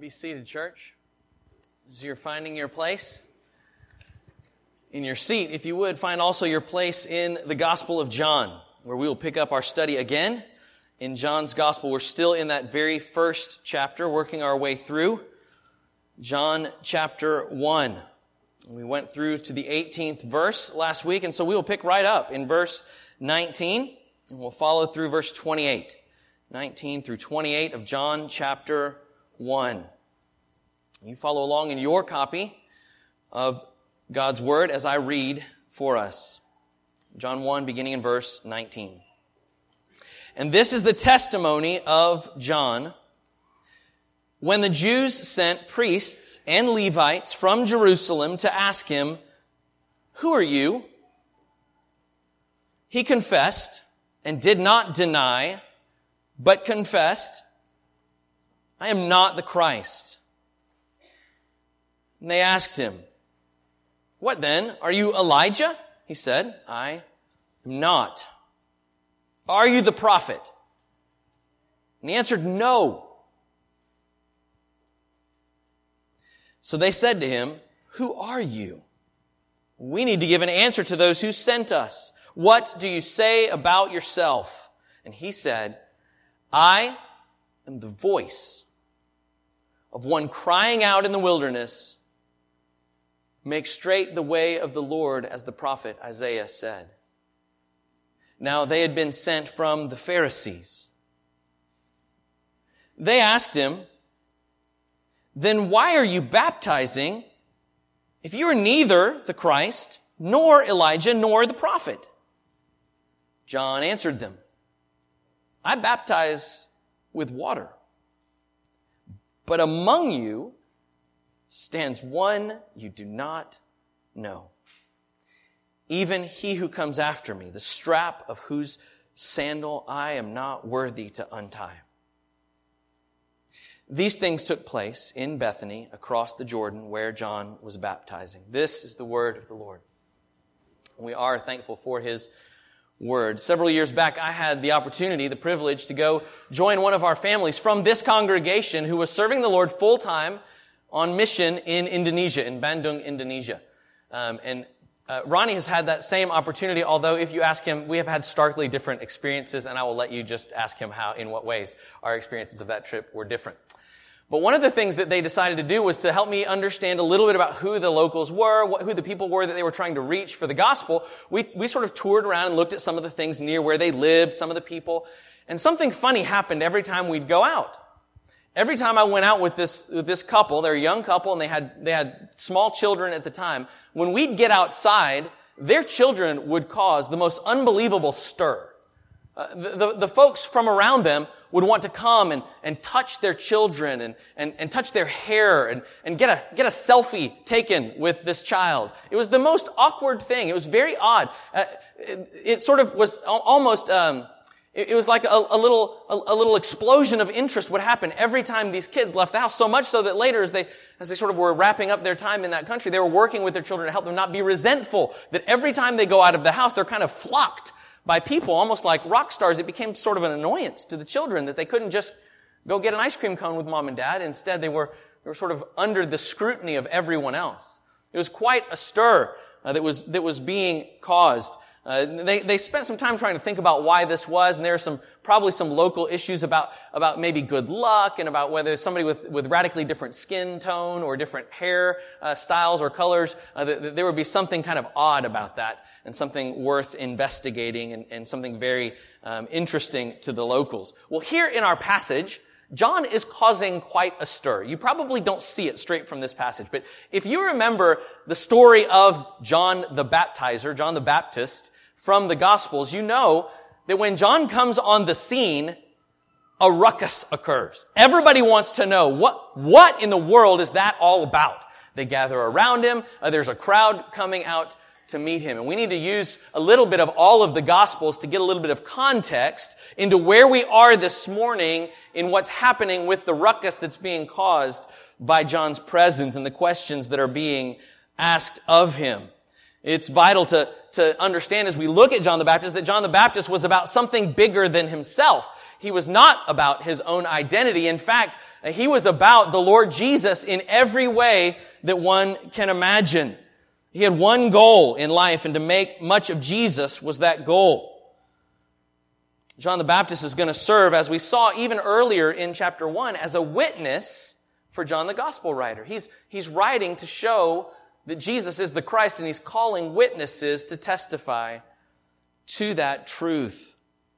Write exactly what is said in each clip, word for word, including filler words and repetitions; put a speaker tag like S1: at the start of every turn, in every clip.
S1: Be seated, church. As you're finding your place in your seat, if you would, find also your place in the Gospel of John, where we will pick up our study again in John's Gospel. We're still in that very first chapter, working our way through John chapter one. We went through to the eighteenth verse last week, and so we will pick right up in verse nineteen, and we'll follow through verse twenty-eight. nineteen through twenty-eight of John chapter one. You follow along in your copy of God's Word as I read for us. John one, beginning in verse nineteen. And this is the testimony of John. When the Jews sent priests and Levites from Jerusalem to ask him, "Who are you?" He confessed and did not deny, but confessed, "I am not the Christ." And they asked him, "What then? Are you Elijah?" He said, "I am not." "Are you the prophet?" And he answered, "No." So they said to him, "Who are you? We need to give an answer to those who sent us. What do you say about yourself?" And he said, "I am the voice of one crying out in the wilderness, 'Make straight the way of the Lord,' as the prophet Isaiah said." Now they had been sent from the Pharisees. They asked him, "Then why are you baptizing if you are neither the Christ, nor Elijah, nor the prophet?" John answered them, "I baptize with water, but among you stands one you do not know, even he who comes after me, the strap of whose sandal I am not worthy to untie." These things took place in Bethany across the Jordan where John was baptizing. This is the word of the Lord. We are thankful for his word. Several years back, I had the opportunity, the privilege to go join one of our families from this congregation who was serving the Lord full-time on mission in Indonesia, in Bandung, Indonesia. Um, and uh, Ronnie has had that same opportunity, although if you ask him, we have had starkly different experiences, and I will let you just ask him how, in what ways our experiences of that trip were different. But one of the things that they decided to do was to help me understand a little bit about who the locals were, what, who the people were that they were trying to reach for the gospel. We, we sort of toured around and looked at some of the things near where they lived, some of the people, and something funny happened every time we'd go out. Every time I went out with this, with this couple, they're a young couple and they had, they had small children at the time. When we'd get outside, their children would cause the most unbelievable stir. Uh, the, the, the folks from around them would want to come and, and touch their children and, and, and touch their hair and, and get a, get a selfie taken with this child. It was the most awkward thing. It was very odd. Uh, it, it sort of was almost, um, it, it was like a, a little, a, a little explosion of interest would happen every time these kids left the house. So much so that later as they, as they sort of were wrapping up their time in that country, they were working with their children to help them not be resentful. That every time they go out of the house, they're kind of flocked by people, almost like rock stars. It became sort of an annoyance to the children that they couldn't just go get an ice cream cone with mom and dad. Instead, they were, they were sort of under the scrutiny of everyone else. It was quite a stir uh, that was, that was being caused. Uh, they, they spent some time trying to think about why this was, and there are some, probably some local issues about, about maybe good luck and about whether somebody with, with radically different skin tone or different hair uh, styles or colors, uh, that, that there would be something kind of odd about that, and something worth investigating and, and something very um, interesting to the locals. Well, here in our passage, John is causing quite a stir. You probably don't see it straight from this passage, but if you remember the story of John the Baptizer, John the Baptist, from the Gospels, you know that when John comes on the scene, a ruckus occurs. Everybody wants to know, what, what in the world is that all about? They gather around him. Uh, there's a crowd coming out to meet him. And we need to use a little bit of all of the Gospels to get a little bit of context into where we are this morning in what's happening with the ruckus that's being caused by John's presence and the questions that are being asked of him. It's vital to, to understand as we look at John the Baptist that John the Baptist was about something bigger than himself. he was not about his own identity. In fact, he was about the Lord Jesus in every way that one can imagine. He had one goal in life, and to make much of Jesus was that goal. John the Baptist is going to serve, as we saw even earlier in chapter one, as a witness for John the Gospel writer. He's, he's writing to show that Jesus is the Christ, and he's calling witnesses to testify to that truth.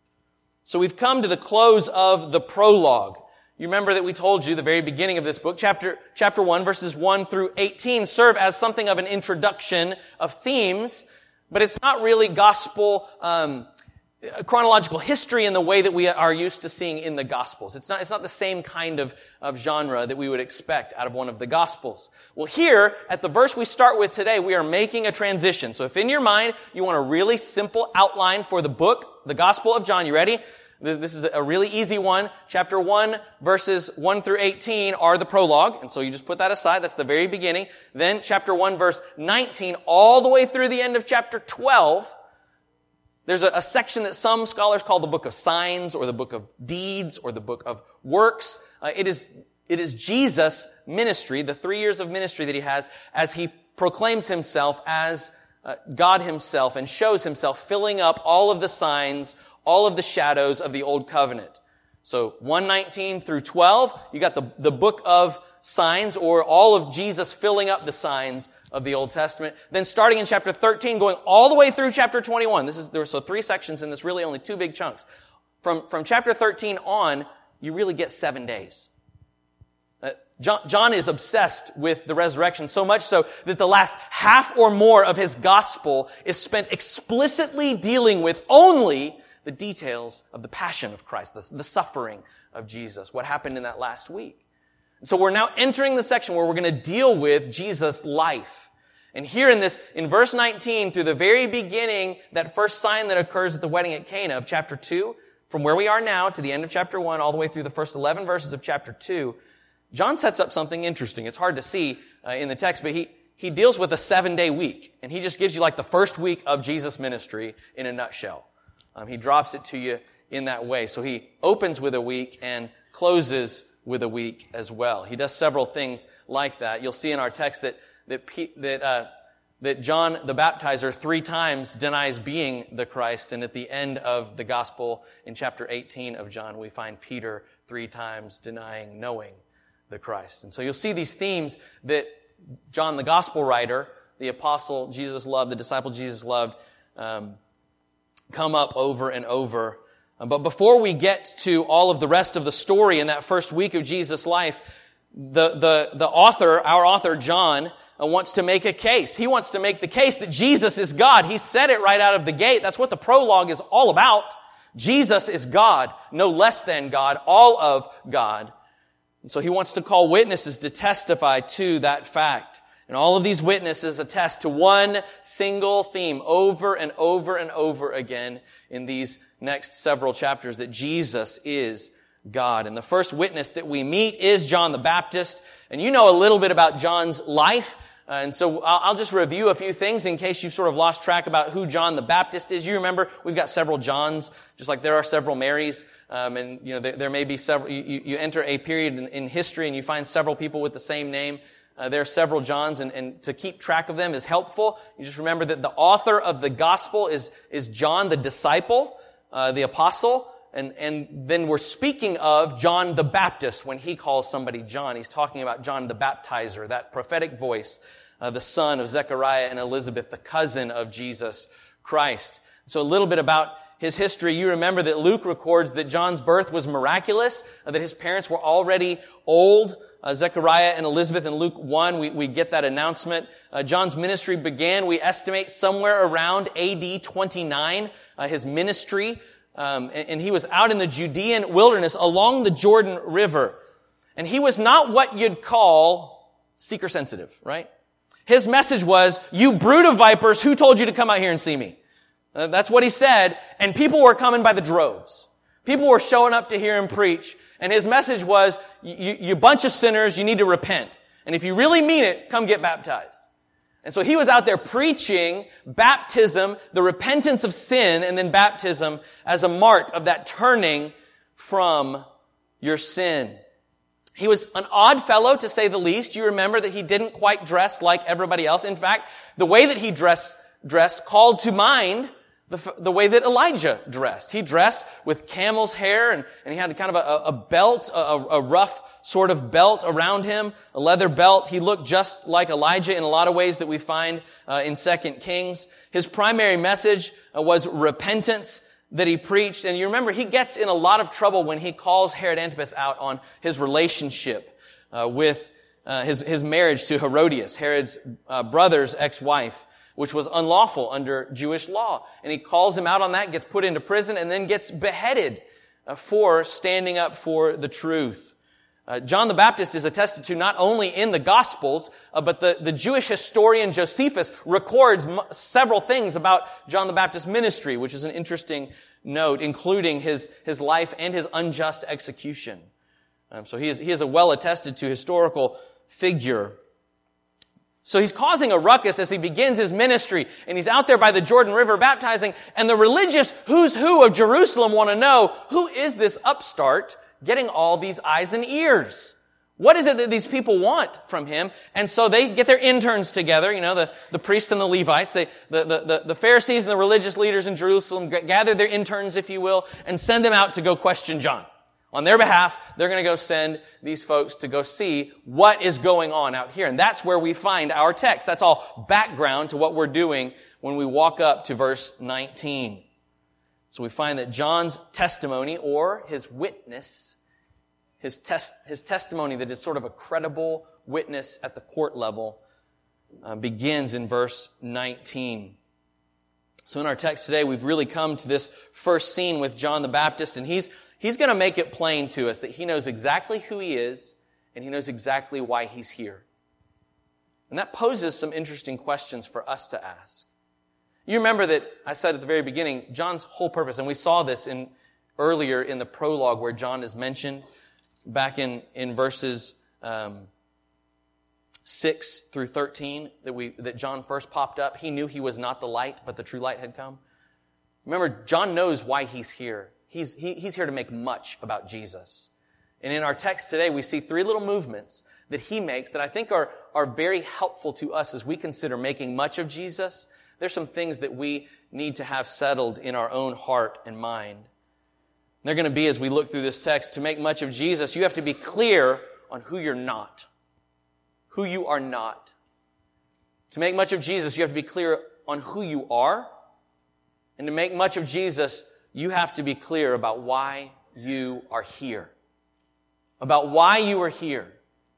S1: So we've come to the close of the prologue. You remember that we told you the very beginning of this book, chapter, chapter one, verses one through eighteen, serve as something of an introduction of themes, but it's not really gospel um chronological history in the way that we are used to seeing in the Gospels. It's not, it's not the same kind of, of genre that we would expect out of one of the Gospels. Well, here, at the verse we start with today, we are making a transition. So if in your mind, you want a really simple outline for the book, the Gospel of John, you ready? This is a really easy one. Chapter one, verses one through eighteen are the prologue. And so you just put that aside. That's the very beginning. Then chapter one, verse nineteen, all the way through the end of chapter twelve, there's a, a section that some scholars call the book of signs, or the book of deeds, or the book of works. Uh, it is, it is Jesus' ministry, the three years of ministry that he has, as he proclaims himself as uh, God himself and shows himself filling up all of the signs, all of the shadows of the old covenant. So one nineteen through twelve, you got the, the book of signs, or all of Jesus filling up the signs of the Old Testament. Then starting in chapter thirteen, going all the way through chapter twenty-one. This is, there are so three sections in this, really only two big chunks. From, from chapter thirteen on, you really get seven days. Uh, John, John is obsessed with the resurrection, so much so that the last half or more of his gospel is spent explicitly dealing with only the details of the passion of Christ, the, the suffering of Jesus, what happened in that last week. So we're now entering the section where we're going to deal with Jesus' life. And here in this, in verse nineteen, through the very beginning, that first sign that occurs at the wedding at Cana of chapter two, from where we are now to the end of chapter one, all the way through the first eleven verses of chapter two, John sets up something interesting. It's hard to see uh, in the text, but he, he deals with a seven-day week. And he just gives you like the first week of Jesus' ministry in a nutshell. Um, he drops it to you in that way. So he opens with a week and closes with a week as well. He does several things like that. You'll see in our text that that that uh, that John the Baptizer three times denies being the Christ, and at the end of the gospel in chapter eighteen of John, we find Peter three times denying knowing the Christ. And so you'll see these themes that John the gospel writer, the apostle Jesus loved, the disciple Jesus loved, um, come up over and over. But before we get to all of the rest of the story in that first week of Jesus' life, the, the, the author, our author, John, uh, wants to make a case. He wants to make the case that Jesus is God. He said it right out of the gate. That's what the prologue is all about. Jesus is God, no less than God, all of God. And so he wants to call witnesses to testify to that fact. And all of these witnesses attest to one single theme over and over and over again in these next several chapters, that Jesus is God. And the first witness that we meet is John the Baptist. And you know a little bit about John's life. Uh, and so I'll, I'll just review a few things in case you've sort of lost track about who John the Baptist is. You remember we've got several Johns, just like there are several Marys. Um, and, you know, there, there may be several, you, you enter a period in, in history and you find several people with the same name. Uh, there are several Johns, and, and to keep track of them is helpful. You just remember that the author of the gospel is, is John the disciple, uh, the apostle, and, and then we're speaking of John the Baptist. When he calls somebody John, he's talking about John the Baptizer, that prophetic voice, uh, the son of Zechariah and Elizabeth, the cousin of Jesus Christ. So a little bit about his history. You remember that Luke records that John's birth was miraculous, uh, that his parents were already old. Uh, Zechariah and Elizabeth in Luke one, we, we get that announcement. Uh, John's ministry began, we estimate, somewhere around A D twenty-nine, uh, his ministry. Um, and, and he was out in the Judean wilderness along the Jordan River. And he was not what you'd call seeker sensitive, right? His message was, you brood of vipers, who told you to come out here and see me? Uh, that's what he said. And people were coming by the droves. People were showing up to hear him preach. And his message was, you, you bunch of sinners, you need to repent. And if you really mean it, come get baptized. And so he was out there preaching baptism, the repentance of sin, and then baptism as a mark of that turning from your sin. He was an odd fellow, to say the least. You remember that he didn't quite dress like everybody else. In fact, the way that he dressed, dressed called to mind the, the way that Elijah dressed. He dressed with camel's hair, and, and he had kind of a, a belt, a, a rough sort of belt around him, a leather belt. He looked just like Elijah in a lot of ways that we find uh, in Second Kings. His primary message uh, was repentance that he preached. And you remember, he gets in a lot of trouble when he calls Herod Antipas out on his relationship uh, with uh, his, his marriage to Herodias, Herod's uh, brother's ex-wife, which was unlawful under Jewish law. And he calls him out on that, gets put into prison, and then gets beheaded uh, for standing up for the truth. Uh, John the Baptist is attested to not only in the Gospels, uh, but the, the Jewish historian Josephus records m- several things about John the Baptist's ministry, which is an interesting note, including his, his life and his unjust execution. Um, so he is, he is a well-attested to historical figure. So he's causing a ruckus as he begins his ministry, and he's out there by the Jordan River baptizing, and the religious who's who of Jerusalem want to know, who is this upstart getting all these eyes and ears? What is it that these people want from him? And so they get their interns together, you know, the, the priests and the Levites, they, the, the, the Pharisees and the religious leaders in Jerusalem gather their interns, if you will, and send them out to go question John. On their behalf, they're going to go send these folks to go see what is going on out here. And that's where we find our text. That's all background to what we're doing when we walk up to verse nineteen. So we find that John's testimony, or his witness, his test, his testimony that is sort of a credible witness at the court level, uh, begins in verse nineteen. So in our text today, we've really come to this first scene with John the Baptist, and he's he's going to make it plain to us that he knows exactly who he is, and he knows exactly why he's here. And that poses some interesting questions for us to ask. You remember that I said at the very beginning, John's whole purpose, and we saw this in earlier in the prologue where John is mentioned, back in, in verses um, six through thirteen, that we that John first popped up. He knew he was not the light, but the true light had come. Remember, John knows why he's here. He's, he, he's here to make much about Jesus. And in our text today, we see three little movements that he makes that I think are, are very helpful to us as we consider making much of Jesus. There's some things that we need to have settled in our own heart and mind. And they're going to be, as we look through this text, to make much of Jesus, you have to be clear on who you're not. Who you are not. To make much of Jesus, you have to be clear on who you are. And to make much of Jesus, you have to be clear about why you are here. About why you are here.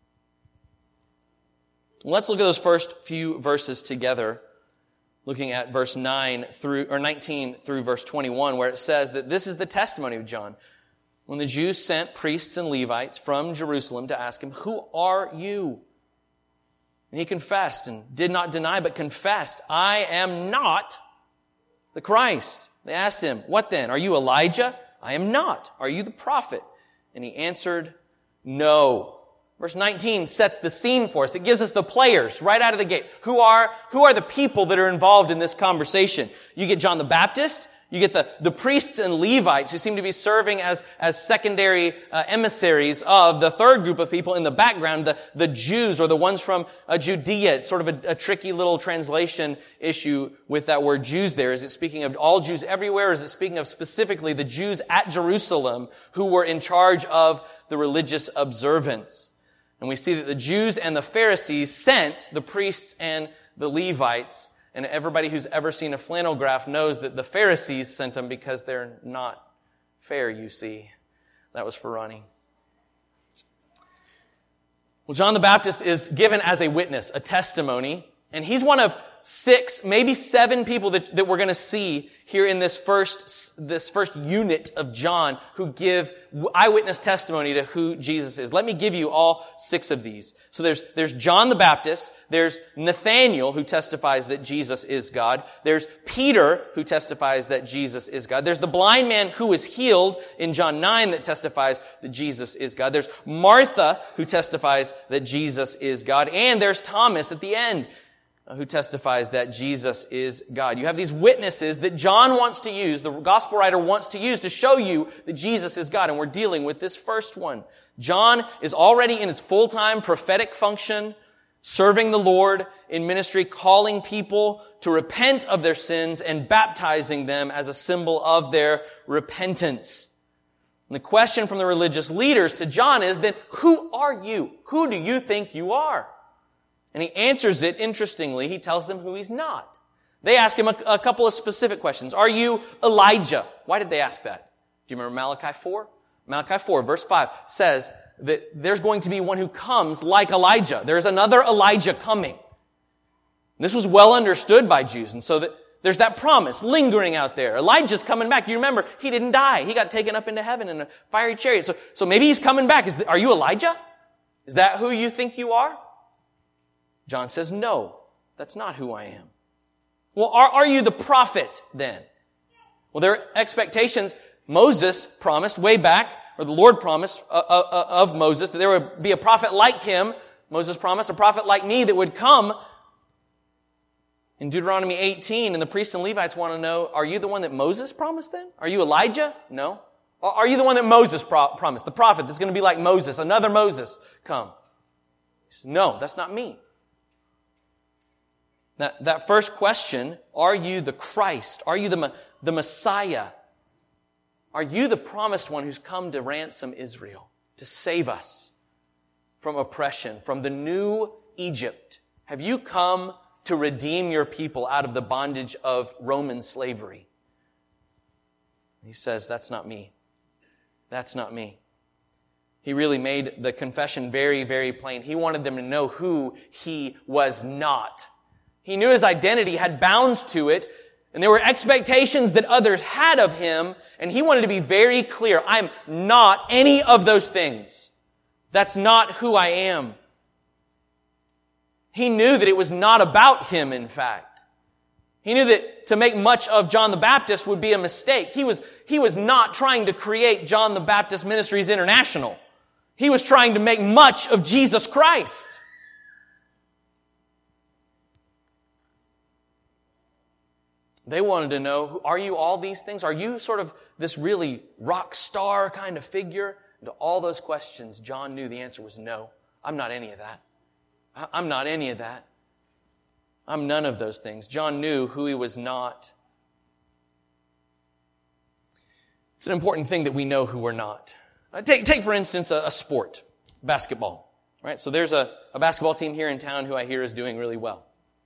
S1: Let's look at those first few verses together. Looking at verse nine through, or nineteen through verse twenty-one, where it says that this is the testimony of John. When the Jews sent priests and Levites from Jerusalem to ask him, "Who are you?" And he confessed and did not deny, but confessed, "I am not the Christ." They asked him, "What then? Are you Elijah?" "I am not." "Are you the prophet?" And he answered, "No." Verse nineteen sets the scene for us. It gives us the players right out of the gate. Who are, who are the people that are involved in this conversation? You get John the Baptist. You get the, the priests and Levites who seem to be serving as, as secondary uh, emissaries of the third group of people in the background, the, the Jews, or the ones from uh, Judea. It's sort of a, a tricky little translation issue with that word Jews there. Is it speaking of all Jews everywhere? Or is it speaking of specifically the Jews at Jerusalem who were in charge of the religious observance? And we see that the Jews and the Pharisees sent the priests and the Levites. And everybody who's ever seen a flannel graph knows that the Pharisees sent them because they're not fair, you see. That was for Ronnie. Well, John the Baptist is given as a witness, a testimony. And he's one of six, maybe seven people that, that we're going to see here in this first, this first unit of John who give eyewitness testimony to who Jesus is. Let me give you all six of these. So there's, there's John the Baptist. There's Nathanael who testifies that Jesus is God. There's Peter who testifies that Jesus is God. There's the blind man who is healed in John nine that testifies that Jesus is God. There's Martha who testifies that Jesus is God. And there's Thomas at the end. who testifies that Jesus is God. You have these witnesses that John wants to use, the gospel writer wants to use to show you that Jesus is God. And we're dealing with this first one. John is already in his full-time prophetic function, serving the Lord in ministry, calling people to repent of their sins and baptizing them as a symbol of their repentance. And the question from the religious leaders to John is then, who are you? Who do you think you are? And he answers it, interestingly, he tells them who he's not. They ask him a, a couple of specific questions. Are you Elijah? Why did they ask that? Do you remember Malachi four? Malachi four, verse five, says that there's going to be one who comes like Elijah. There's another Elijah coming. This was well understood by Jews, and so that there's that promise lingering out there. Elijah's coming back. You remember, he didn't die. He got taken up into heaven in a fiery chariot. So, so maybe he's coming back. Is the, are you Elijah? Is that who you think you are? John says, no, that's not who I am. Well, are, are you the prophet then? Well, their expectations, Moses promised way back, or the Lord promised uh, uh, of Moses, that there would be a prophet like him. Moses promised a prophet like me that would come. In Deuteronomy eighteen, and the priests and Levites want to know, are you the one that Moses promised then? Are you Elijah? No. Are you the one that Moses pro- promised? The prophet that's going to be like Moses, another Moses come? He says, no, that's not me. That, that first question, are you the Christ? Are you the, the Messiah? Are you the promised one who's come to ransom Israel, to save us from oppression, from the new Egypt? Have you come to redeem your people out of the bondage of Roman slavery? He says, that's not me. That's not me. He really made the confession very, very plain. He wanted them to know who he was not. He knew his identity had bounds to it, and there were expectations that others had of him, and he wanted to be very clear. I'm not any of those things. That's not who I am. He knew that it was not about him, in fact. He knew that to make much of John the Baptist would be a mistake. He was, he was not trying to create John the Baptist Ministries International. He was trying to make much of Jesus Christ. They wanted to know, are you all these things? Are you sort of this really rock star kind of figure? And to all those questions, John knew the answer was no. I'm not any of that. I'm not any of that. I'm none of those things. John knew who he was not. It's an important thing that we know who we're not. Take, take for instance, a, a sport, basketball. Right? So there's a, a basketball team here in town who I hear is doing really well.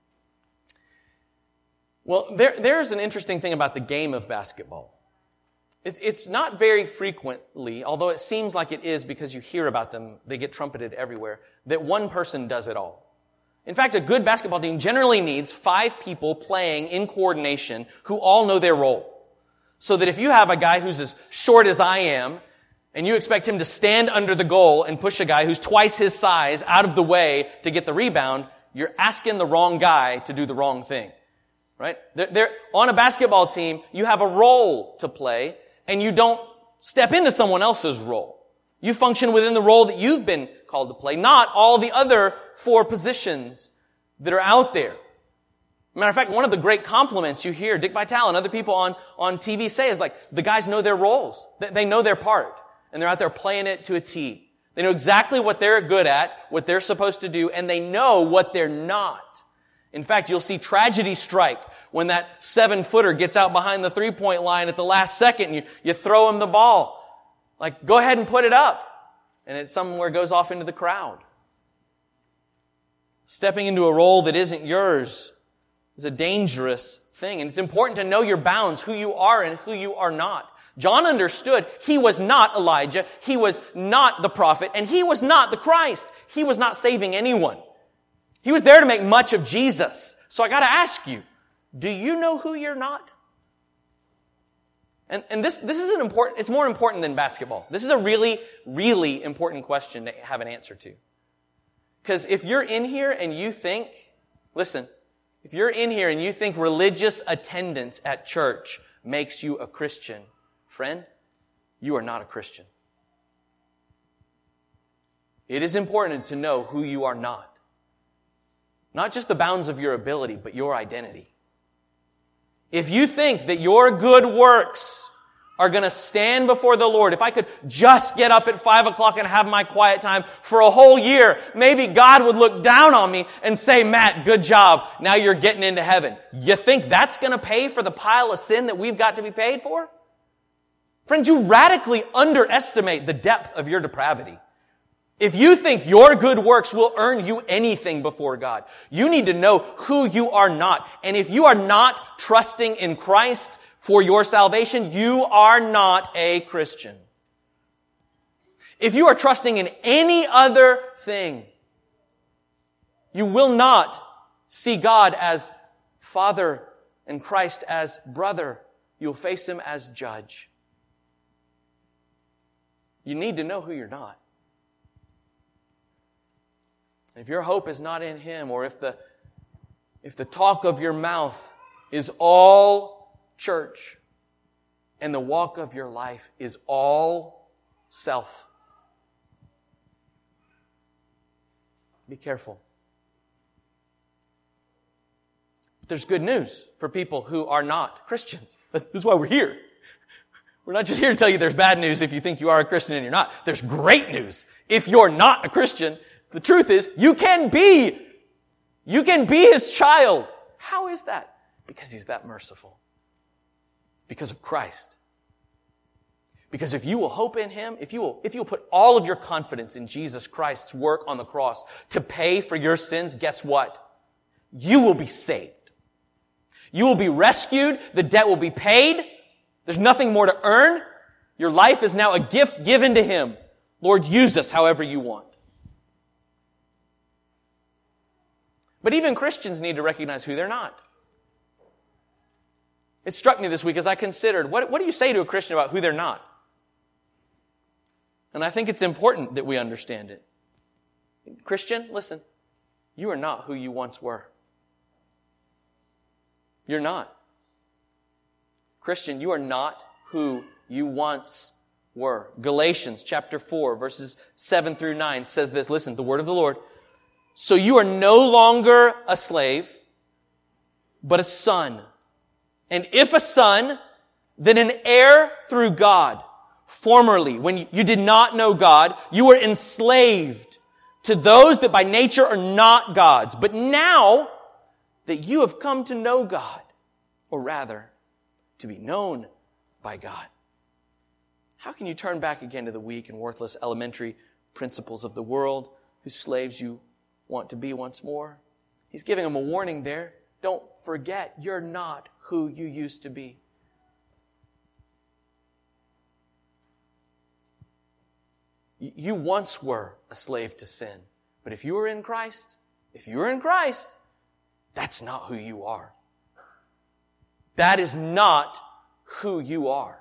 S1: Well, there, there's an interesting thing about the game of basketball. It's, it's not very frequently, although it seems like it is because you hear about them, they get trumpeted everywhere, that one person does it all. In fact, a good basketball team generally needs five people playing in coordination who all know their role. So that if you have a guy who's as short as I am, and you expect him to stand under the goal and push a guy who's twice his size out of the way to get the rebound, you're asking the wrong guy to do the wrong thing. Right? They're, they're, on a basketball team, you have a role to play, and you don't step into someone else's role. You function within the role that you've been called to play, not all the other four positions that are out there. Matter of fact, one of the great compliments you hear Dick Vitale and other people on, on T V say is like, the guys know their roles. They, they know their part, and they're out there playing it to a T. They know exactly what they're good at, what they're supposed to do, and they know what they're not. In fact, you'll see tragedy strike when that seven-footer gets out behind the three-point line at the last second and you, you throw him the ball. Like, go ahead and put it up. And it somewhere goes off into the crowd. Stepping into a role that isn't yours is a dangerous thing. And it's important to know your bounds, who you are and who you are not. John understood he was not Elijah, he was not the prophet, and he was not the Christ. He was not saving anyone. He was there to make much of Jesus. So I got to ask you, do you know who you're not? And, and this, this is an important, it's more important than basketball. This is a really, really important question to have an answer to. Because if you're in here and you think, listen, if you're in here and you think religious attendance at church makes you a Christian, friend, you are not a Christian. It is important to know who you are not. Not just the bounds of your ability, but your identity. If you think that your good works are going to stand before the Lord, if I could just get up at five o'clock and have my quiet time for a whole year, maybe God would look down on me and say, Matt, good job. Now you're getting into heaven. You think that's going to pay for the pile of sin that we've got to be paid for? Friends, you radically underestimate the depth of your depravity. If you think your good works will earn you anything before God, you need to know who you are not. And if you are not trusting in Christ for your salvation, you are not a Christian. If you are trusting in any other thing, you will not see God as Father and Christ as brother. You'll face Him as judge. You need to know who you're not. If your hope is not in Him, or if the, if the talk of your mouth is all church, and the walk of your life is all self, be careful. There's good news for people who are not Christians. This is why we're here. We're not just here to tell you there's bad news if you think you are a Christian and you're not. There's great news if you're not a Christian. The truth is, you can be. You can be His child. How is that? Because He's that merciful. Because of Christ. Because if you will hope in Him, if you will, if you will put all of your confidence in Jesus Christ's work on the cross to pay for your sins, guess what? You will be saved. You will be rescued. The debt will be paid. There's nothing more to earn. Your life is now a gift given to Him. Lord, use us however you want. But even Christians need to recognize who they're not. It struck me this week as I considered, what, what do you say to a Christian about who they're not? And I think it's important that we understand it. Christian, listen, you are not who you once were. You're not. Christian, you are not who you once were. Galatians chapter four, verses seven through nine says this. Listen, the word of the Lord. So you are no longer a slave, but a son. And if a son, then an heir through God. Formerly, when you did not know God, you were enslaved to those that by nature are not God's. But now that you have come to know God, or rather, to be known by God, how can you turn back again to the weak and worthless elementary principles of the world, whose slaves you want to be once more? He's giving them a warning there. Don't forget, you're not who you used to be. You once were a slave to sin. But if you are in Christ, if you are in Christ, that's not who you are. That is not who you are.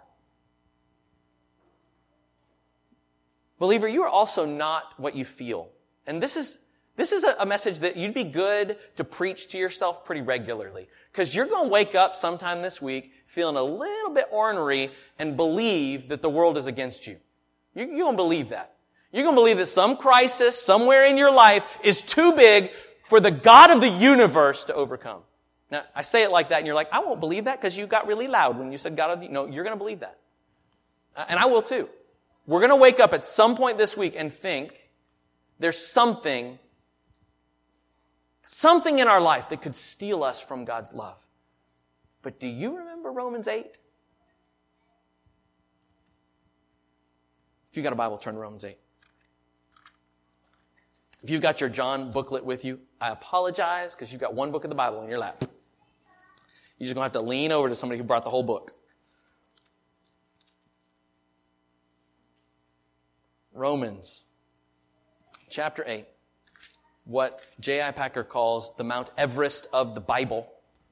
S1: Believer, you are also not what you feel. And this is This is a message that you'd be good to preach to yourself pretty regularly. Because you're going to wake up sometime this week feeling a little bit ornery and believe that the world is against you. You're going to believe that. You're going to believe that some crisis somewhere in your life is too big for the God of the universe to overcome. Now, I say it like that and you're like, I won't believe that because you got really loud when you said God of the... No, you're going to believe that. And I will too. We're going to wake up at some point this week and think there's something Something in our life that could steal us from God's love. But do you remember Romans eight? If you've got a Bible, turn to Romans eight. If you've got your John booklet with you, I apologize because you've got one book of the Bible in your lap. You're just going to have to lean over to somebody who brought the whole book. Romans chapter eight. What J I Packer calls the Mount Everest of the Bible.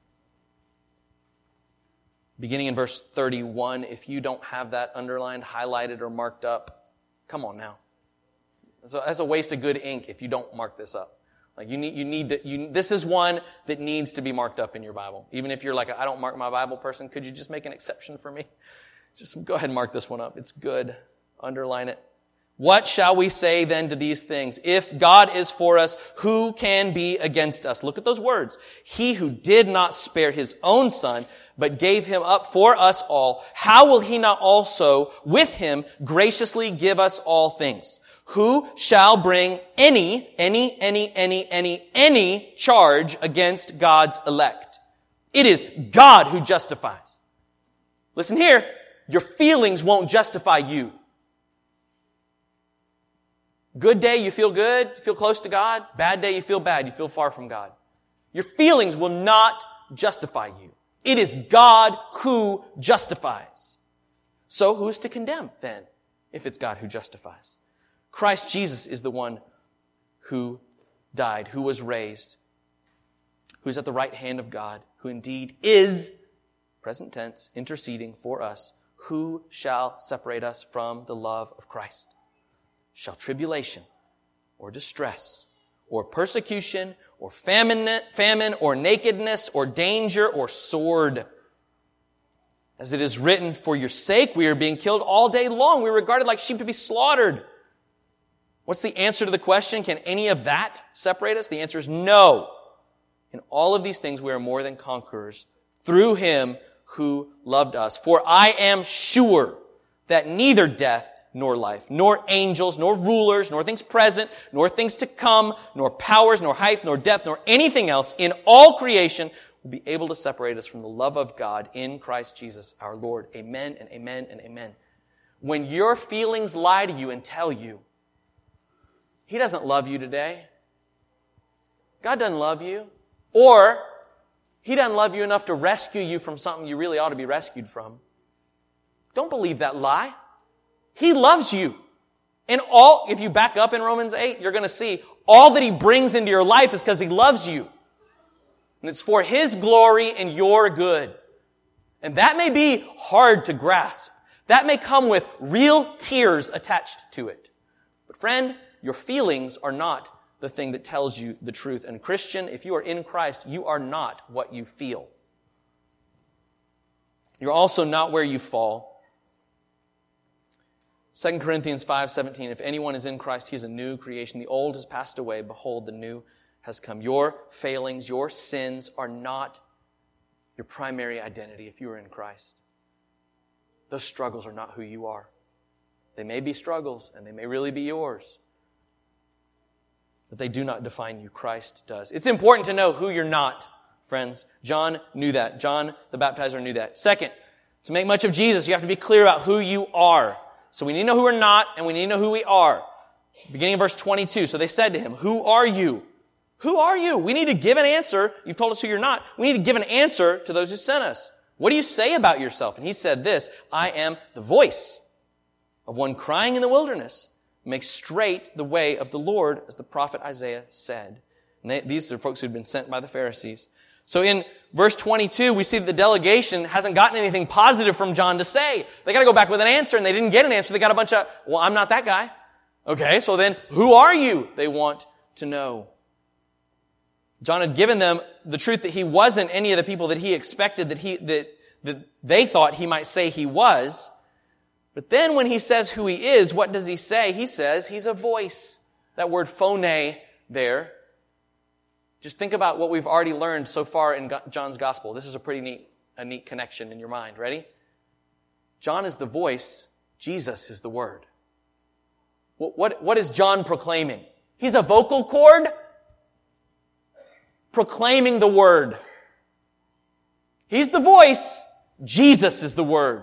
S1: Beginning in verse thirty-one, if you don't have that underlined, highlighted, or marked up, come on now. So that's a waste of good ink if you don't mark this up. Like you need, you need to, you, this is one that needs to be marked up in your Bible. Even if you're like, I don't mark my Bible person, could you just make an exception for me? Just go ahead and mark this one up. It's good. Underline it. What shall we say then to these things? If God is for us, who can be against us? Look at those words. He who did not spare his own son, but gave him up for us all, how will he not also with him graciously give us all things? Who shall bring any, any, any, any, any, any charge against God's elect? It is God who justifies. Listen here, your feelings won't justify you. Good day, you feel good, you feel close to God. Bad day, you feel bad, you feel far from God. Your feelings will not justify you. It is God who justifies. So who's to condemn then, if it's God who justifies? Christ Jesus is the one who died, who was raised, who's at the right hand of God, who indeed is, present tense, interceding for us. Who shall separate us from the love of Christ? Shall tribulation, or distress, or persecution, or famine, famine, or nakedness, or danger, or sword? As it is written, for your sake we are being killed all day long. We are regarded like sheep to be slaughtered. What's the answer to the question? Can any of that separate us? The answer is no. In all of these things we are more than conquerors through Him who loved us. For I am sure that neither death nor life, nor angels, nor rulers, nor things present, nor things to come, nor powers, nor height, nor depth, nor anything else in all creation will be able to separate us from the love of God in Christ Jesus our Lord. Amen and amen and amen. When your feelings lie to you and tell you, He doesn't love you today, God doesn't love you, or He doesn't love you enough to rescue you from something you really ought to be rescued from, don't believe that lie. He loves you. And all, if you back up in Romans eight, you're going to see all that He brings into your life is because He loves you. And it's for His glory and your good. And that may be hard to grasp. That may come with real tears attached to it. But friend, your feelings are not the thing that tells you the truth. And Christian, if you are in Christ, you are not what you feel. You're also not where you fall. Second Corinthians five seventeen, if anyone is in Christ, he is a new creation. The old has passed away. Behold, the new has come. Your failings, your sins are not your primary identity if you are in Christ. Those struggles are not who you are. They may be struggles, and they may really be yours. But they do not define you. Christ does. It's important to know who you're not, friends. John knew that. John the Baptizer knew that. Second, to make much of Jesus, you have to be clear about who you are. So we need to know who we're not, and we need to know who we are. Beginning of verse twenty-two. So they said to him, who are you? Who are you? We need to give an answer. You've told us who you're not. We need to give an answer to those who sent us. What do you say about yourself? And he said this, I am the voice of one crying in the wilderness. Make straight the way of the Lord, as the prophet Isaiah said. And they, these are folks who'd been sent by the Pharisees. So in verse twenty-two, we see that the delegation hasn't gotten anything positive from John to say. They got to go back with an answer, and they didn't get an answer. They got a bunch of, well, I'm not that guy. Okay, so then, who are you? They want to know. John had given them the truth that he wasn't any of the people that he expected that he that, that they thought he might say he was. But then when he says who he is, what does he say? He says he's a voice. That word phone there. Just think about what we've already learned so far in John's gospel. This is a pretty neat, a neat connection in your mind. Ready? John is the voice. Jesus is the word. What, what, what is John proclaiming? He's a vocal cord proclaiming the word. He's the voice. Jesus is the word.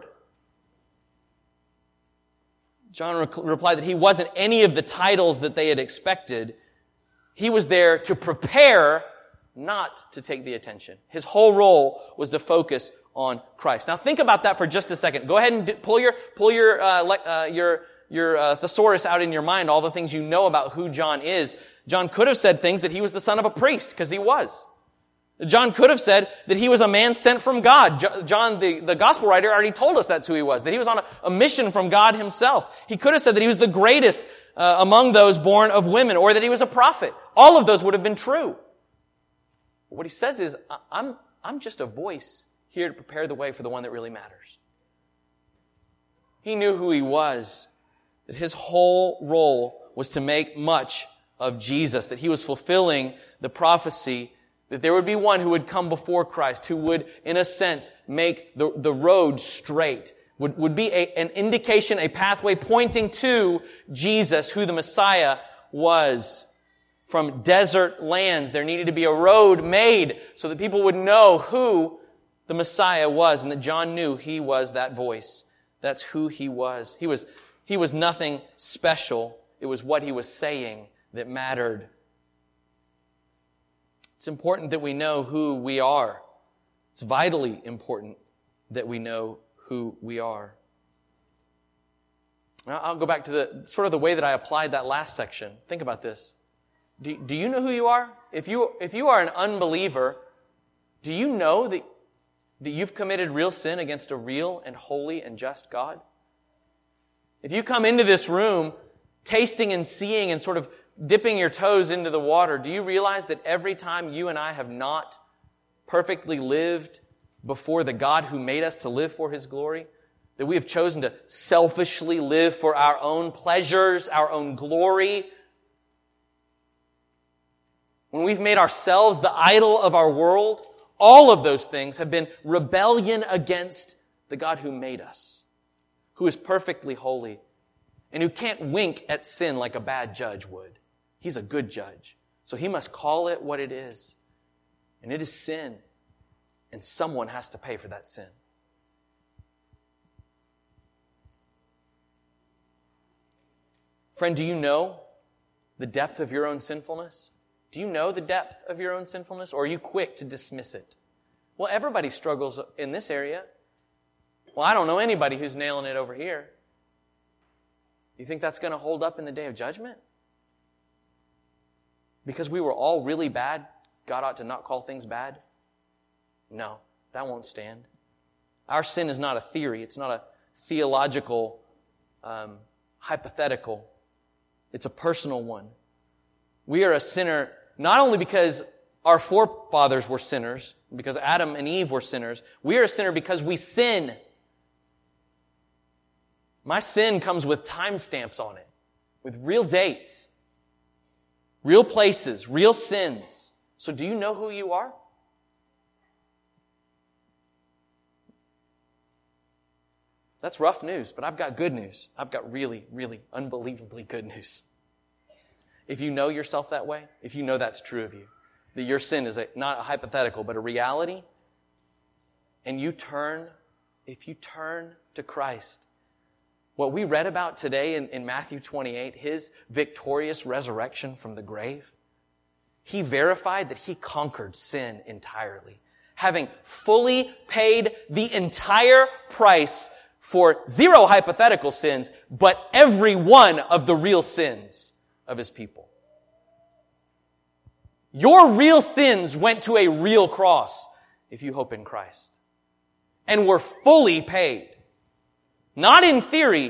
S1: John re- replied that he wasn't any of the titles that they had expected. He was there to prepare, not to take the attention. His whole role was to focus on Christ. Now think about that for just a second. Go ahead and d- pull your pull your uh, le- uh, your your uh, thesaurus out in your mind, all the things you know about who John is. John could have said things that he was the son of a priest, because he was. John could have said that he was a man sent from God. John, the, the gospel writer, already told us that's who he was, that he was on a, a mission from God himself. He could have said that he was the greatest uh, among those born of women, or that he was a prophet. All of those would have been true. What he says is, I'm, I'm just a voice here to prepare the way for the one that really matters. He knew who he was, that his whole role was to make much of Jesus, that he was fulfilling the prophecy that there would be one who would come before Christ, who would, in a sense, make the, the road straight, would, would be a, an indication, a pathway pointing to Jesus, who the Messiah was. From desert lands, there needed to be a road made so that people would know who the Messiah was, and that John knew he was that voice. That's who he was. He was, he was nothing special. It was what he was saying that mattered. It's important that we know who we are. It's vitally important that we know who we are. Now, I'll go back to the sort of the way that I applied that last section. Think about this. Do, do you know who you are? If you, if you are an unbeliever, do you know that, that you've committed real sin against a real and holy and just God? If you come into this room tasting and seeing and sort of dipping your toes into the water, do you realize that every time you and I have not perfectly lived before the God who made us to live for His glory, that we have chosen to selfishly live for our own pleasures, our own glory, when we've made ourselves the idol of our world, all of those things have been rebellion against the God who made us, who is perfectly holy, and who can't wink at sin like a bad judge would. He's a good judge. So He must call it what it is. And it is sin. And someone has to pay for that sin. Friend, do you know the depth of your own sinfulness? Do you know the depth of your own sinfulness, or are you quick to dismiss it? Well, everybody struggles in this area. Well, I don't know anybody who's nailing it over here. You think that's going to hold up in the day of judgment? Because we were all really bad, God ought to not call things bad? No, that won't stand. Our sin is not a theory. It's not a theological, um, hypothetical. It's a personal one. We are a sinner not only because our forefathers were sinners, because Adam and Eve were sinners. We are a sinner because we sin. My sin comes with timestamps on it, with real dates, real places, real sins. So do you know who you are? That's rough news, but I've got good news. I've got really, really unbelievably good news. If you know yourself that way, if you know that's true of you, that your sin is a, not a hypothetical, but a reality, and you turn, if you turn to Christ, what we read about today in, in Matthew twenty-eight, His victorious resurrection from the grave, He verified that He conquered sin entirely, having fully paid the entire price for zero hypothetical sins, but every one of the real sins of His people. Your real sins went to a real cross if you hope in Christ, and were fully paid. Not in theory,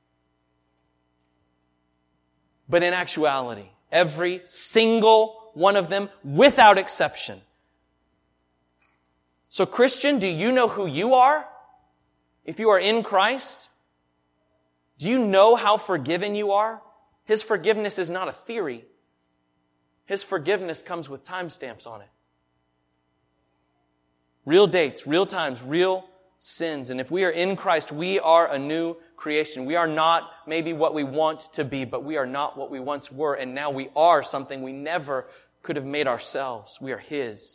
S1: but in actuality. Every single one of them, without exception. So Christian, do you know who you are? If you are in Christ, do you know how forgiven you are? His forgiveness is not a theory. His forgiveness comes with timestamps on it. Real dates, real times, real sins. And if we are in Christ, we are a new creation. We are not maybe what we want to be, but we are not what we once were. And now we are something we never could have made ourselves. We are His.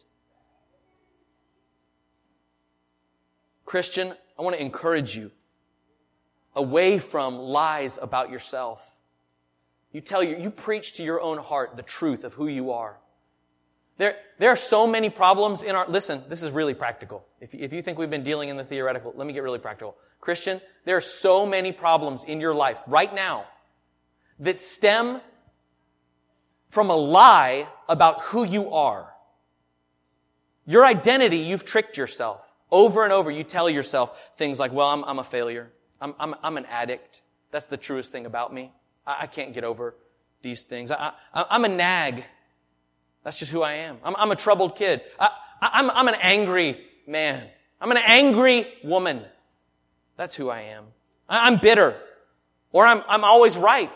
S1: Christian, I want to encourage you away from lies about yourself. You tell you, you preach to your own heart the truth of who you are. There, there are so many problems in our, listen, this is really practical. If, if you think we've been dealing in the theoretical, let me get really practical. Christian, there are so many problems in your life right now that stem from a lie about who you are. Your identity, you've tricked yourself. Over and over, you tell yourself things like, well, I'm, I'm a failure. I'm, I'm, I'm an addict. That's the truest thing about me. I, I can't get over these things. I, I, I'm a nag. That's just who I am. I'm, I'm a troubled kid. I, I, I'm, I'm an angry man. I'm an angry woman. That's who I am. I, I'm bitter. Or I'm, I'm always right.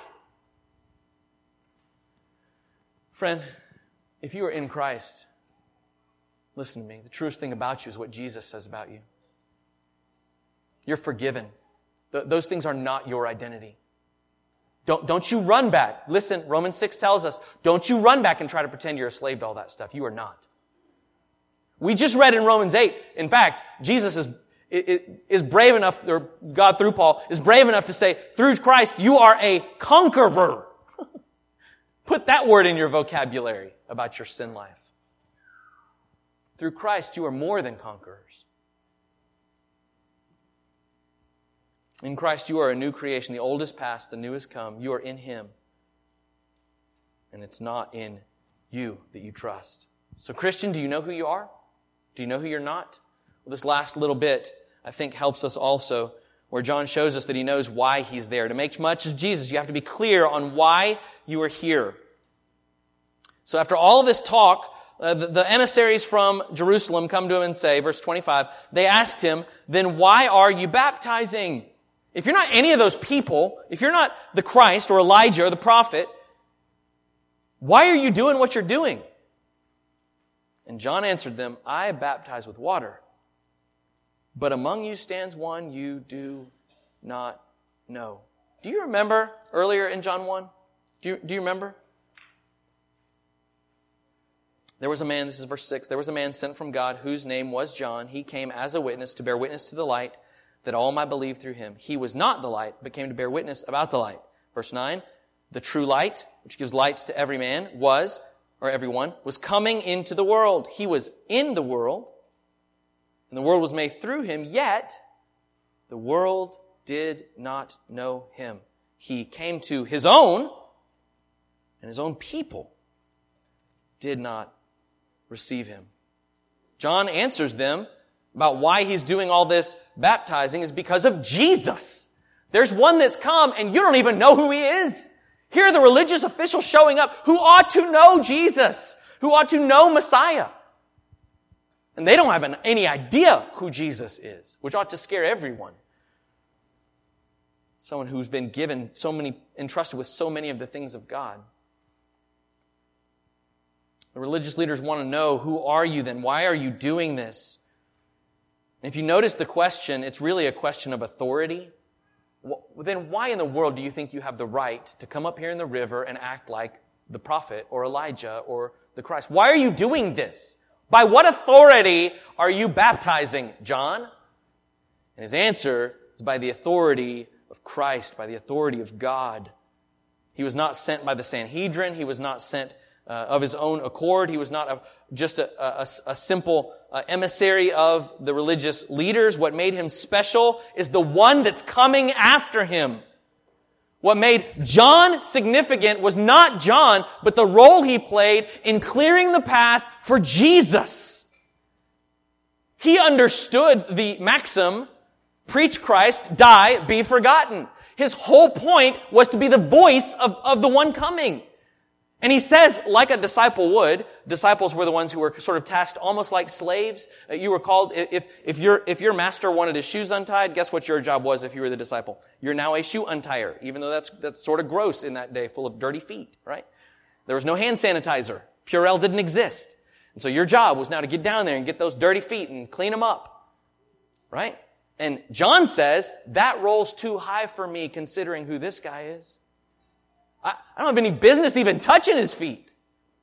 S1: Friend, if you are in Christ, listen to me. The truest thing about you is what Jesus says about you. You're forgiven. Th- those things are not your identity. Don't, don't you run back. Listen, Romans six tells us, don't you run back and try to pretend you're a slave to all that stuff. You are not. We just read in Romans eight, in fact, Jesus is, is, is brave enough, or God through Paul, is brave enough to say, through Christ, you are a conqueror. Put that word in your vocabulary about your sin life. Through Christ, you are more than conquerors. In Christ, you are a new creation. The old is past, the new has come. You are in Him. And it's not in you that you trust. So, Christian, do you know who you are? Do you know who you're not? Well, this last little bit, I think, helps us also, where John shows us that he knows why he's there. To make much of Jesus, you have to be clear on why you are here. So after all of this talk, uh, the, the emissaries from Jerusalem come to him and say, verse twenty-five, they asked him, then why are you baptizing? If you're not any of those people, if you're not the Christ or Elijah or the prophet, why are you doing what you're doing? And John answered them, I baptize with water, but among you stands one you do not know. Do you remember earlier in John one? Do you, do you remember? There was a man, this is verse six, there was a man sent from God whose name was John. He came as a witness to bear witness to the light, that all might believe through him. He was not the light, but came to bear witness about the light. Verse nine, the true light, which gives light to every man, was, or everyone, was coming into the world. He was in the world, and the world was made through him, yet the world did not know him. He came to his own, and his own people did not receive him. John answers them about why he's doing all this baptizing is because of Jesus. There's one that's come and you don't even know who he is. Here are the religious officials showing up who ought to know Jesus, who ought to know Messiah. And they don't have an, any idea who Jesus is, which ought to scare everyone. Someone who's been given so many, entrusted with so many of the things of God. The religious leaders want to know, who are you then? Why are you doing this? And if you notice the question, it's really a question of authority. Well, then why in the world do you think you have the right to come up here in the river and act like the prophet or Elijah or the Christ? Why are you doing this? By what authority are you baptizing, John? And his answer is by the authority of Christ, by the authority of God. He was not sent by the Sanhedrin. He was not sent uh, of his own accord. He was not a, just a, a, a simple uh, emissary of the religious leaders. What made him special is the one that's coming after him. What made John significant was not John, but the role he played in clearing the path for Jesus. He understood the maxim, preach Christ, die, be forgotten. His whole point was to be the voice of, of the one coming. And he says, like a disciple would, disciples were the ones who were sort of tasked almost like slaves. You were called, if, if your, if your master wanted his shoes untied, guess what your job was if you were the disciple? You're now a shoe untier, even though that's, that's sort of gross in that day, full of dirty feet, right? There was no hand sanitizer. Purell didn't exist. And so your job was now to get down there and get those dirty feet and clean them up, right? And John says, that role's too high for me considering who this guy is. I don't have any business even touching his feet.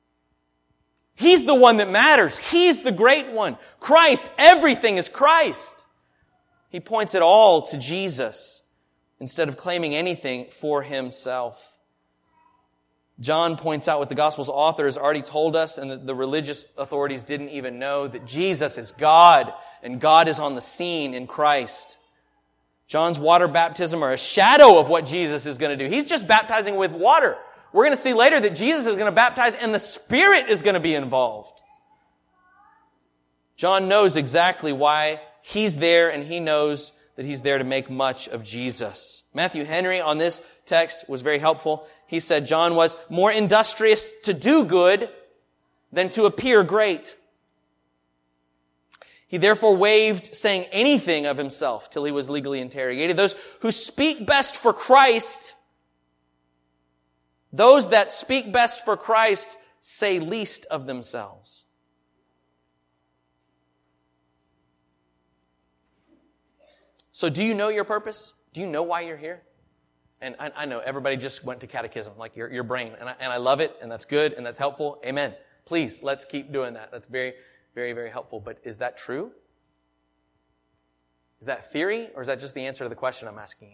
S1: He's the one that matters. He's the great one. Christ, everything is Christ. He points it all to Jesus instead of claiming anything for himself. John points out what the Gospel's author has already told us, and that the religious authorities didn't even know, that Jesus is God, and God is on the scene in Christ. John's water baptism are a shadow of what Jesus is going to do. He's just baptizing with water. We're going to see later that Jesus is going to baptize and the Spirit is going to be involved. John knows exactly why he's there, and he knows that he's there to make much of Jesus. Matthew Henry on this text was very helpful. He said John was more industrious to do good than to appear great. He therefore waived saying anything of himself till he was legally interrogated. Those who speak best for Christ, those that speak best for Christ say least of themselves. So do you know your purpose? Do you know why you're here? And I, I know everybody just went to catechism, like your, your brain. And I, and I love it, and that's good, and that's helpful. Amen. Please, let's keep doing that. That's very, very, very helpful. But is that true? Is that theory, or is that just the answer to the question I'm asking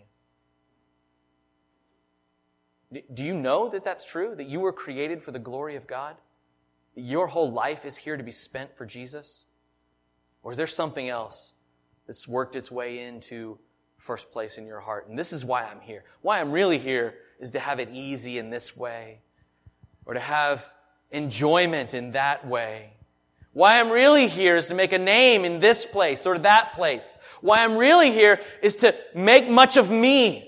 S1: you? Do you know that that's true? That you were created for the glory of God? That your whole life is here to be spent for Jesus? Or is there something else that's worked its way into first place in your heart? And this is why I'm here. Why I'm really here is to have it easy in this way, or to have enjoyment in that way. Why I'm really here is to make a name in this place or that place. Why I'm really here is to make much of me.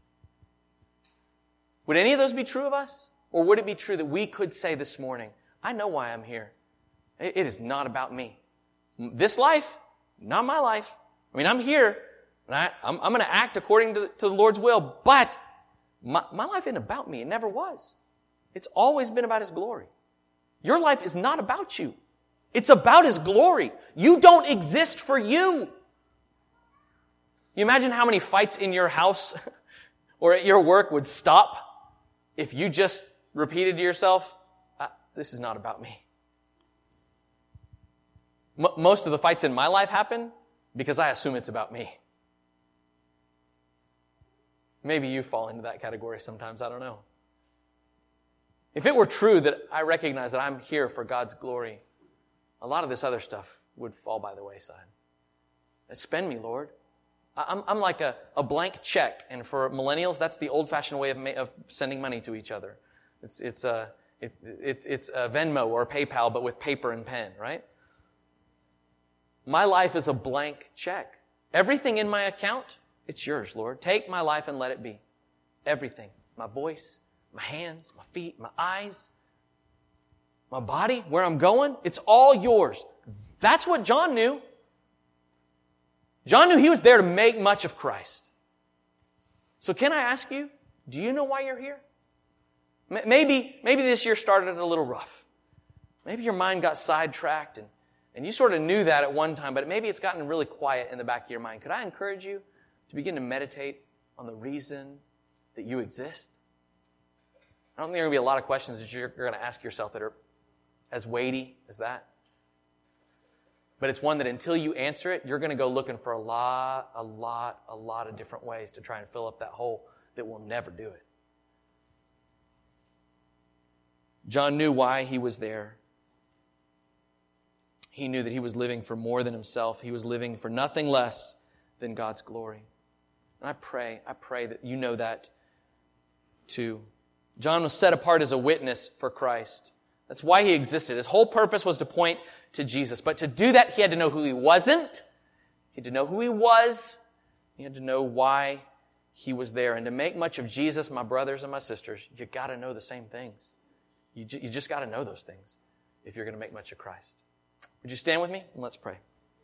S1: Would any of those be true of us? Or would it be true that we could say this morning, I know why I'm here. It is not about me. This life, not my life. I mean, I'm here, and I, I'm, I'm going to act according to, to the Lord's will, but my, my life isn't about me. It never was. It's always been about His glory. Your life is not about you. It's about His glory. You don't exist for you. You imagine how many fights in your house or at your work would stop if you just repeated to yourself, ah, this is not about me. M- most of the fights in my life happen because I assume it's about me. Maybe you fall into that category sometimes, I don't know. If it were true that I recognize that I'm here for God's glory, a lot of this other stuff would fall by the wayside. Spend me, Lord. I'm, I'm like a, a blank check, and for millennials, that's the old-fashioned way of, ma- of sending money to each other. It's it's a it, it's it's a Venmo or a PayPal, but with paper and pen, right? My life is a blank check. Everything in my account, it's yours, Lord. Take my life and let it be. Everything. My voice, my hands, my feet, my eyes, my body, where I'm going, it's all yours. That's what John knew. John knew he was there to make much of Christ. So can I ask you, do you know why you're here? Maybe, maybe this year started a little rough. Maybe your mind got sidetracked and, and you sort of knew that at one time, but maybe it's gotten really quiet in the back of your mind. Could I encourage you to begin to meditate on the reason that you exist? I don't think there are going to be a lot of questions that you're going to ask yourself that are as weighty as that. But it's one that until you answer it, you're going to go looking for a lot, a lot, a lot of different ways to try and fill up that hole that will never do it. John knew why he was there. He knew that he was living for more than himself. He was living for nothing less than God's glory. And I pray, I pray that you know that too. John was set apart as a witness for Christ. That's why he existed. His whole purpose was to point to Jesus. But to do that, he had to know who he wasn't. He had to know who he was. He had to know why he was there. And to make much of Jesus, my brothers and my sisters, you got to know the same things. You, ju- you just got to know those things if you're going to make much of Christ. Would you stand with me? And let's pray.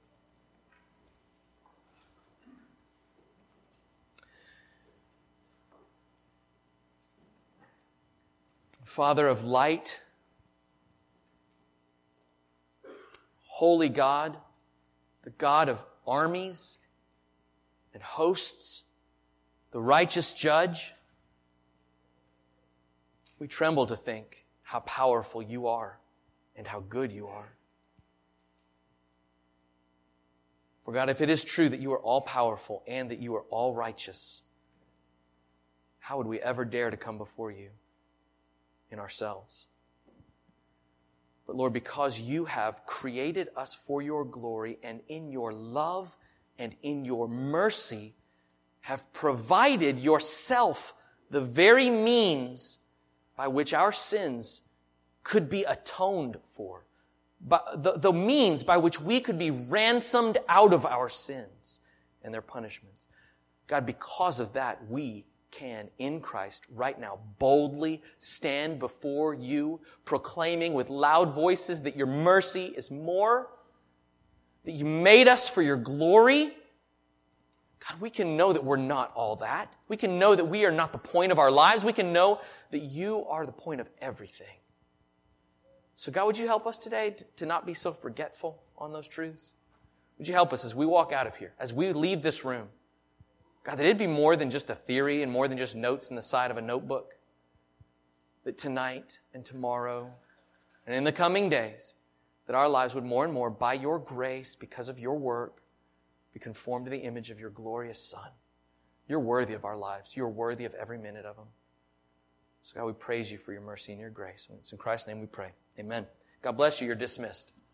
S1: Father of light, holy God, the God of armies and hosts, the righteous judge, we tremble to think how powerful you are and how good you are. For God, if it is true that you are all powerful and that you are all righteous, how would we ever dare to come before you in ourselves? But Lord, because you have created us for your glory and in your love and in your mercy have provided yourself the very means by which our sins could be atoned for, but the, the means by which we could be ransomed out of our sins and their punishments. God, because of that, we can, in Christ, right now, boldly stand before you, proclaiming with loud voices that your mercy is more, that you made us for your glory. God, we can know that we're not all that. We can know that we are not the point of our lives. We can know that you are the point of everything. So God, would you help us today to, to not be so forgetful on those truths? Would you help us as we walk out of here, as we leave this room? God, that it'd be more than just a theory and more than just notes in the side of a notebook. That tonight and tomorrow and in the coming days, that our lives would more and more, by your grace, because of your work, be conformed to the image of your glorious Son. You're worthy of our lives. You're worthy of every minute of them. So God, we praise you for your mercy and your grace. And it's in Christ's name we pray. Amen. God bless you. You're dismissed.